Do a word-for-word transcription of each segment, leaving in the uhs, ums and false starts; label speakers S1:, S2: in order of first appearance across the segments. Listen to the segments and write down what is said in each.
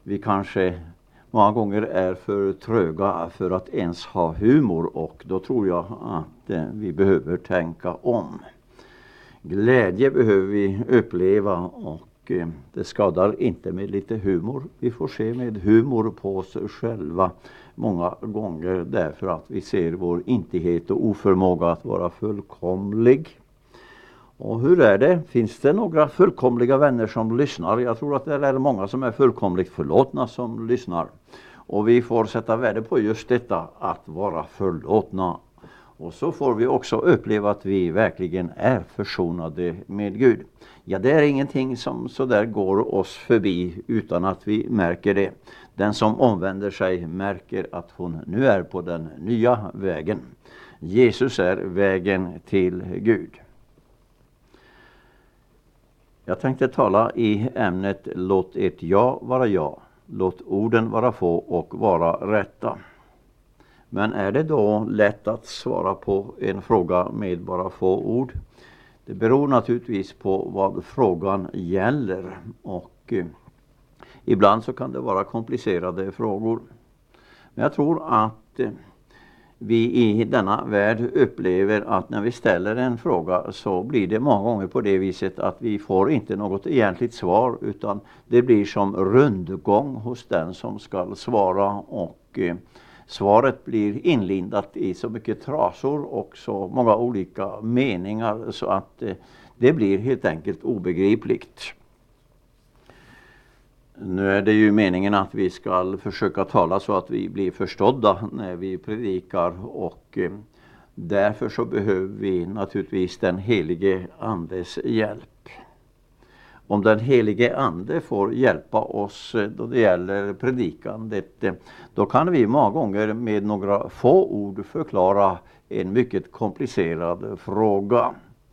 S1: vi kanske många gånger är för tröga för att ens ha humor, och då tror jag att eh, vi behöver tänka om. Glädje behöver vi uppleva, och eh, det skadar inte med lite humor. Vi får se med humor på oss själva många gånger, därför att vi ser vår intighet och oförmåga att vara fullkomlig. Och hur är det? Finns det några fullkomliga vänner som lyssnar? Jag tror att det är många som är fullkomligt förlåtna som lyssnar. Och vi får sätta värde på just detta, att vara förlåtna. Och så får vi också uppleva att vi verkligen är försonade med Gud. Ja, det är ingenting som så där går oss förbi utan att vi märker det. Den som omvänder sig märker att hon nu är på den nya vägen. Jesus är vägen till Gud. Jag tänkte tala i ämnet låt ert ja vara ja, låt orden vara få och vara rätta. Men är det då lätt att svara på en fråga med bara få ord? Det beror naturligtvis på vad frågan gäller, och eh, ibland så kan det vara komplicerade frågor. Men jag tror att eh, vi i denna värld upplever att när vi ställer en fråga så blir det många gånger på det viset att vi får inte något egentligt svar, utan det blir som rundgång hos den som ska svara, och eh, svaret blir inlindat i så mycket trasor och så många olika meningar så att eh, det blir helt enkelt obegripligt. Nu är det ju meningen att vi ska försöka tala så att vi blir förstådda när vi predikar, och eh, därför så behöver vi naturligtvis den helige andes hjälp. Om den helige ande får hjälpa oss då det gäller predikandet, då kan vi många gånger med några få ord förklara en mycket komplicerad fråga.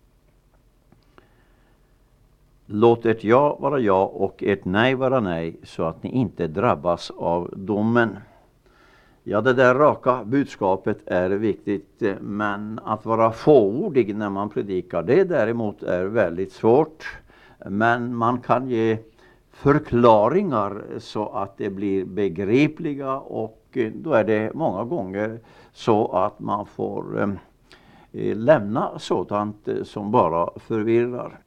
S1: Låt ett ja vara ja och ett nej vara nej, så att ni inte drabbas av domen. Ja, det där raka budskapet är viktigt, men att vara fåordig när man predikar, det däremot är väldigt svårt. Men man kan ge förklaringar så att det blir begripliga, och då är det många gånger så att man får eh, lämna sådant som bara förvirrar.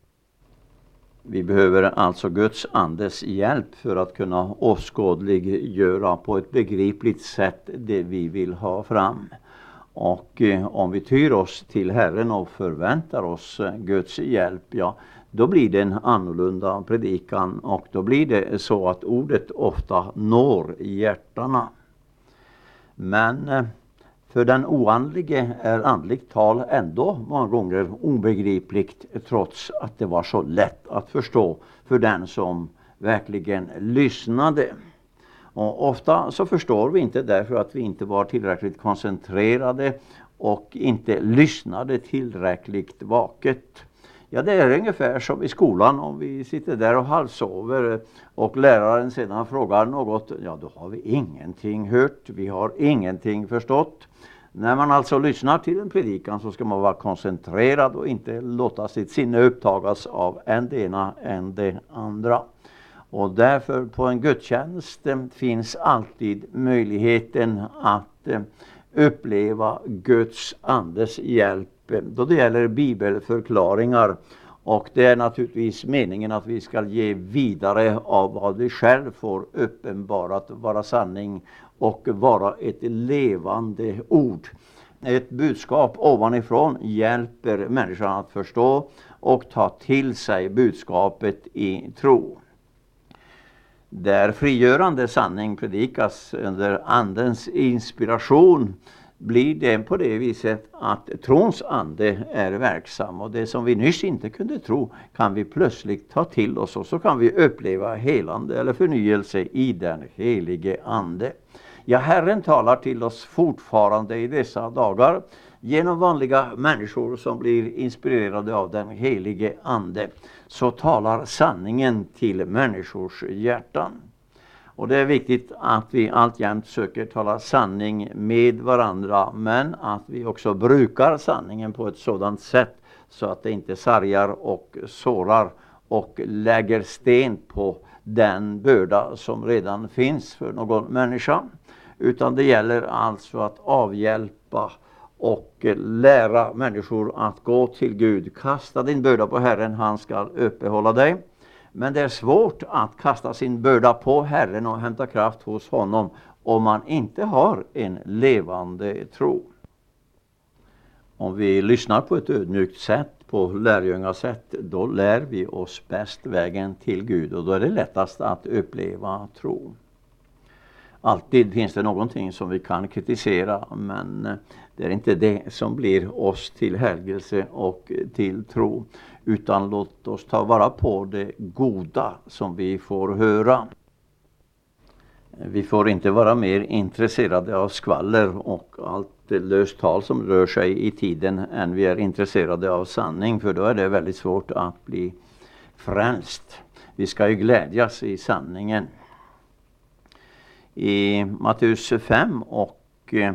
S1: Vi behöver alltså Guds andes hjälp för att kunna åskådliggöra på ett begripligt sätt det vi vill ha fram. Och eh, om vi tyr oss till Herren och förväntar oss Guds hjälp, ja, då blir det en annorlunda predikan, och då blir det så att ordet ofta når hjärtarna. Men eh, för den oandlige är andligt tal ändå många gånger obegripligt, trots att det var så lätt att förstå för den som verkligen lyssnade. Och ofta så förstår vi inte därför att vi inte var tillräckligt koncentrerade och inte lyssnade tillräckligt vaket. Ja, det är ungefär som i skolan, om vi sitter där och halvsover och läraren sedan frågar något, ja då har vi ingenting hört, vi har ingenting förstått. När man alltså lyssnar till en predikan så ska man vara koncentrerad och inte låta sitt sinne upptagas av en det ena än det andra. Och därför på en gudstjänst finns alltid möjligheten att uppleva Guds andes hjälp då det gäller bibelförklaringar. Och det är naturligtvis meningen att vi ska ge vidare av vad vi själv får uppenbarat vara sanning och vara ett levande ord. Ett budskap ovanifrån hjälper människan att förstå och ta till sig budskapet i tro. Där frigörande sanning predikas under andens inspiration blir det på det viset att trons ande är verksam, och det som vi nyss inte kunde tro kan vi plötsligt ta till oss, och så kan vi uppleva helande eller förnyelse i den helige ande. Ja, Herren talar till oss fortfarande i dessa dagar genom vanliga människor som blir inspirerade av den helige ande. Så talar sanningen till människors hjärtan. Och det är viktigt att vi alltjämt söker tala sanning med varandra, men att vi också brukar sanningen på ett sådant sätt så att det inte sargar och sårar och lägger sten på den börda som redan finns för någon människa. Utan det gäller alltså att avhjälpa och lära människor att gå till Gud. Kasta din börda på Herren, han ska uppehålla dig. Men det är svårt att kasta sin börda på Herren och hämta kraft hos honom om man inte har en levande tro. Om vi lyssnar på ett ödmjukt sätt, på lärjungasätt, då lär vi oss bäst vägen till Gud och då är det lättast att uppleva tro. Alltid finns det någonting som vi kan kritisera, men det är inte det som blir oss till helgelse och till tro, utan låt oss ta vara på det goda som vi får höra. Vi får inte vara mer intresserade av skvaller och allt löst tal som rör sig i tiden än vi är intresserade av sanning, för då är det väldigt svårt att bli frälst. Vi ska ju glädjas i sanningen. I Matteus fem och eh,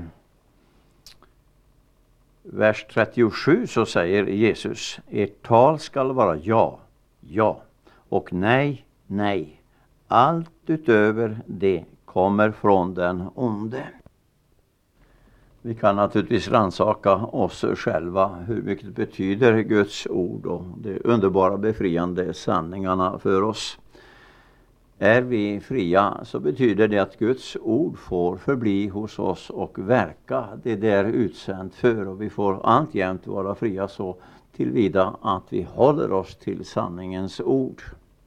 S1: vers trettiosju så säger Jesus: ert tal skall vara ja, ja och nej, nej. Allt utöver det kommer från den onde. Vi kan naturligtvis rannsaka oss själva hur mycket betyder Guds ord och de underbara befriande sanningarna för oss. Är vi fria så betyder det att Guds ord får förbli hos oss och verka. Det är där utsänt för, och vi får alltjämt vara fria så tillvida att vi håller oss till sanningens ord.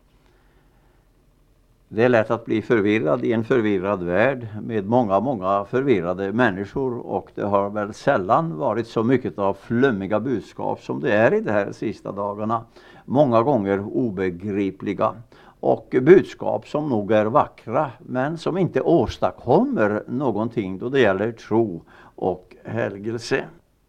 S1: Det är lätt att bli förvirrad i en förvirrad värld med många, många förvirrade människor, och det har väl sällan varit så mycket av flummiga budskap som det är i de här sista dagarna. Många gånger obegripliga och budskap som nog är vackra men som inte åstadkommer någonting då det gäller tro och helgelse.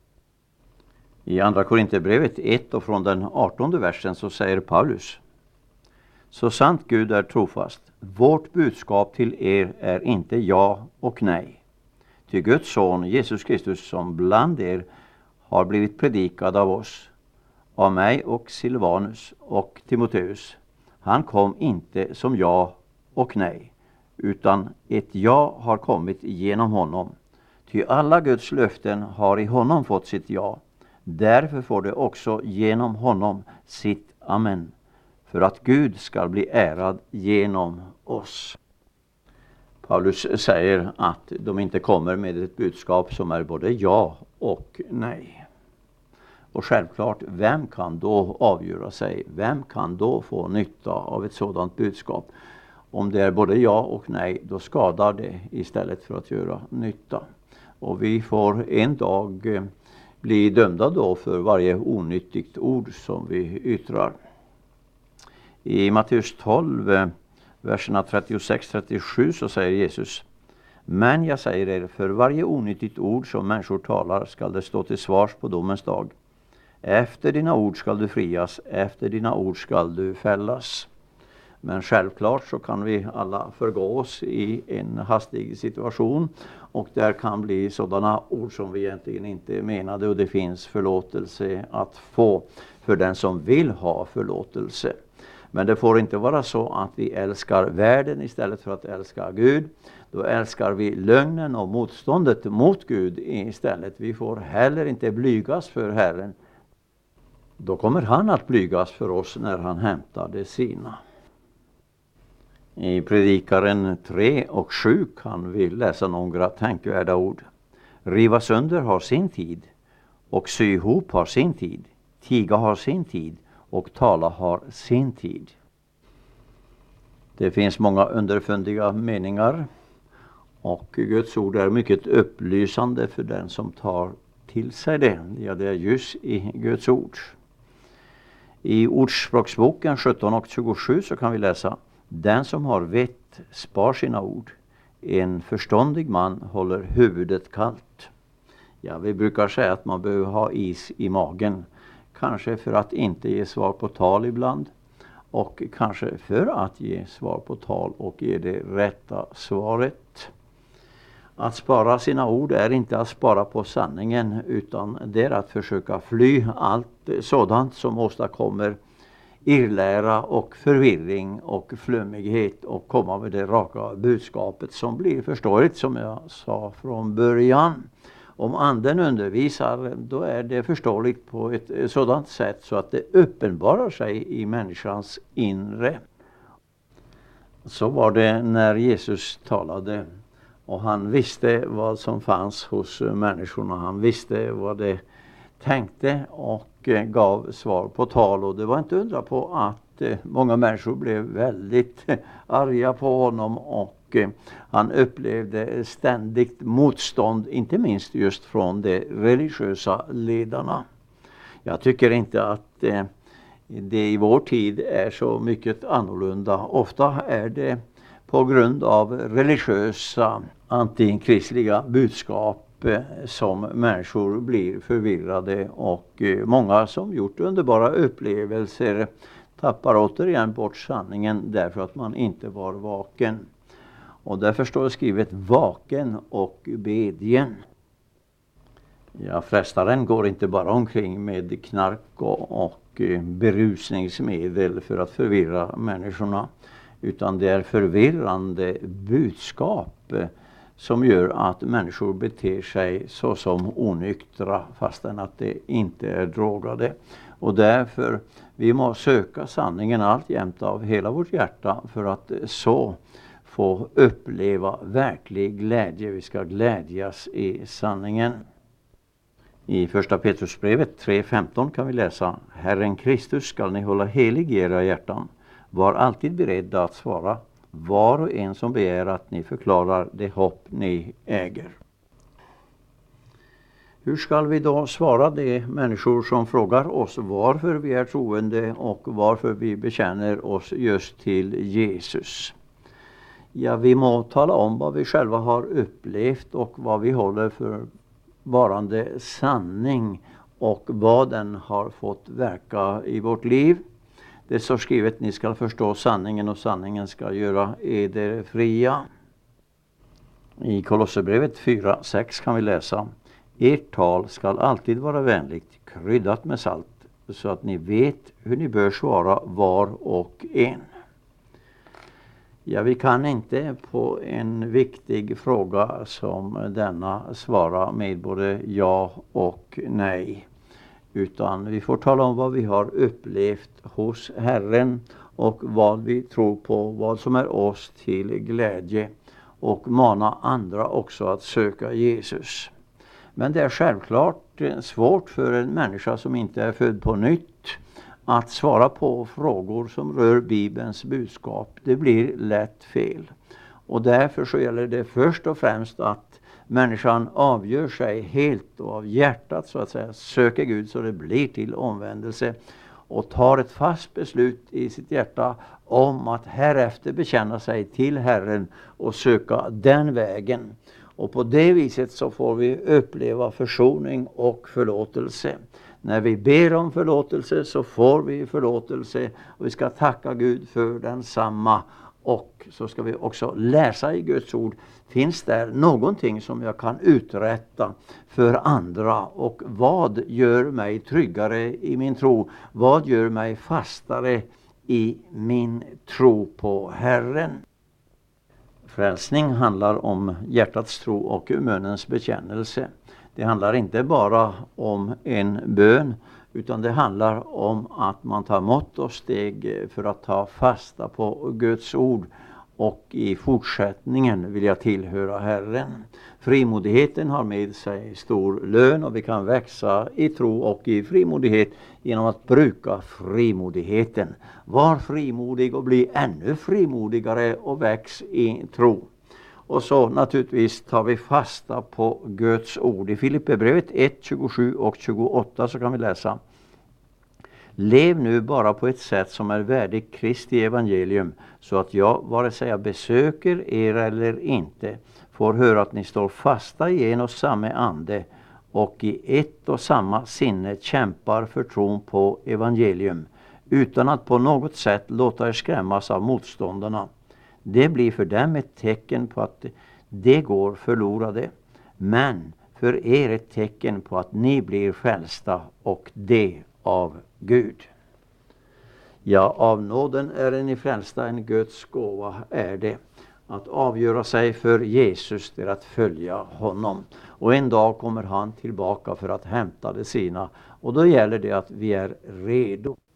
S1: I andra Korinthierbrevet ett och från den artonde versen så säger Paulus: så sant Gud är trofast, vårt budskap till er är inte ja och nej. Ty Guds son Jesus Kristus som bland er har blivit predikad av oss, av mig och Silvanus och Timoteus. Han kom inte som ja och nej, utan ett ja har kommit genom honom. Ty alla Guds löften har i honom fått sitt ja. Därför får det också genom honom sitt amen. För att Gud ska bli ärad genom oss. Paulus säger att de inte kommer med ett budskap som är både ja och nej. Och självklart, vem kan då avgöra sig? Vem kan då få nytta av ett sådant budskap? Om det är både ja och nej, då skadar det istället för att göra nytta. Och vi får en dag bli dömda då för varje onyttigt ord som vi yttrar. I Matteus tolv, verserna trettiosex till trettiosju så säger Jesus: men jag säger er, för varje onyttigt ord som människor talar skall det stå till svars på domens dag. Efter dina ord skall du frias, efter dina ord skall du fällas. Men självklart så kan vi alla förgå oss i en hastig situation, och där kan bli sådana ord som vi egentligen inte menade, och det finns förlåtelse att få för den som vill ha förlåtelse. Men det får inte vara så att vi älskar världen istället för att älska Gud. Då älskar vi lögnen och motståndet mot Gud istället. Vi får heller inte blygas för Herren. Då kommer han att blygas för oss när han hämtar det sina. I Predikaren tre och sju kan vi läsa några tänkvärda ord. Riva sönder har sin tid, och sy ihop har sin tid. Tiga har sin tid, och tala har sin tid. Det finns många underfundiga meningar, och Guds ord är mycket upplysande för den som tar till sig det. Ja, det är just i Guds ord. I Ordspråksboken sjutton och tjugosju så kan vi läsa: den som har vett spar sina ord. En förståndig man håller huvudet kallt. Ja, vi brukar säga att man behöver ha is i magen. Kanske för att inte ge svar på tal ibland. Och kanske för att ge svar på tal och ge det rätta svaret. Att spara sina ord är inte att spara på sanningen, utan det är att försöka fly allt sådant som åstadkommer irrlära och förvirring och flummighet och komma med det raka budskapet som blir förståeligt, som jag sa från början. Om anden undervisar, då är det förståeligt på ett sådant sätt så att det uppenbarar sig i människans inre. Så var det när Jesus talade och han visste vad som fanns hos människorna. Han visste vad det tänkte och gav svar på tal, och det var inte undra på att många människor blev väldigt arga på honom och han upplevde ständigt motstånd, inte minst just från de religiösa ledarna. Jag tycker inte att det i vår tid är så mycket annorlunda. Ofta är det på grund av religiösa antikristliga budskap som människor blir förvirrade, och många som gjort underbara upplevelser tappar återigen bort sanningen därför att man inte var vaken. Och därför står det skrivet vaken och bedjen. Ja, frestaren går inte bara omkring med knark och, och berusningsmedel för att förvirra människorna, utan det är förvirrande budskap som gör att människor beter sig så som onyktra fastän att det inte är drogade. Och därför vi måste söka sanningen alltjämt av hela vårt hjärta för att så få uppleva verklig glädje. Vi ska glädjas i sanningen. I första Petrusbrevet tre femton kan vi läsa: Herren Kristus skall ni hålla helig i era hjärtan. Var alltid beredda att svara var och en som begär att ni förklarar det hopp ni äger. Hur ska vi då svara de människor som frågar oss varför vi är troende och varför vi bekänner oss just till Jesus? Ja, vi må tala om vad vi själva har upplevt och vad vi håller för varande sanning och vad den har fått verka i vårt liv. Det är så skrivet: ni ska förstå sanningen och sanningen ska göra eder fria. I Kolosserbrevet fyra sex kan vi läsa: ert tal ska alltid vara vänligt, kryddat med salt, så att ni vet hur ni bör svara var och en. Ja, vi kan inte på en viktig fråga som denna svara med både ja och nej. Utan vi får tala om vad vi har upplevt hos Herren och vad vi tror på, vad som är oss till glädje, och mana andra också att söka Jesus. Men det är självklart svårt för en människa som inte är född på nytt att svara på frågor som rör Bibelns budskap. Det blir lätt fel. Och därför så gäller det först och främst att människan avgör sig helt och av hjärtat så att säga, söker Gud så det blir till omvändelse, och tar ett fast beslut i sitt hjärta om att härefter bekänna sig till Herren och söka den vägen. Och på det viset så får vi uppleva försoning och förlåtelse. När vi ber om förlåtelse så får vi förlåtelse, och vi ska tacka Gud för densamma. Och så ska vi också läsa i Guds ord, finns där någonting som jag kan uträtta för andra, och vad gör mig tryggare i min tro? Vad gör mig fastare i min tro på Herren? Frälsning handlar om hjärtats tro och munnens bekännelse. Det handlar inte bara om en bön, utan det handlar om att man tar mått och steg för att ta fasta på Guds ord, och i fortsättningen vill jag tillhöra Herren. Frimodigheten har med sig stor lön, och vi kan växa i tro och i frimodighet genom att bruka frimodigheten. Var frimodig och bli ännu frimodigare och väx i tro. Och så naturligtvis tar vi fasta på Guds ord. I Filipperbrevet ett, tjugosju och tjugoåtta så kan vi läsa: lev nu bara på ett sätt som är värdigt Kristi evangelium, så att jag, vare sig jag besöker er eller inte, får höra att ni står fasta i en och samma ande och i ett och samma sinne kämpar för tron på evangelium, utan att på något sätt låta er skrämmas av motståndarna. Det blir för dem ett tecken på att det går förlorade, men för er ett tecken på att ni blir frälsta, och det av Gud. Ja, av nåden är ni frälsta, en Guds gåva är det. Att avgöra sig för Jesus, det är att följa honom. Och en dag kommer han tillbaka för att hämta det sina. Och då gäller det att vi är redo.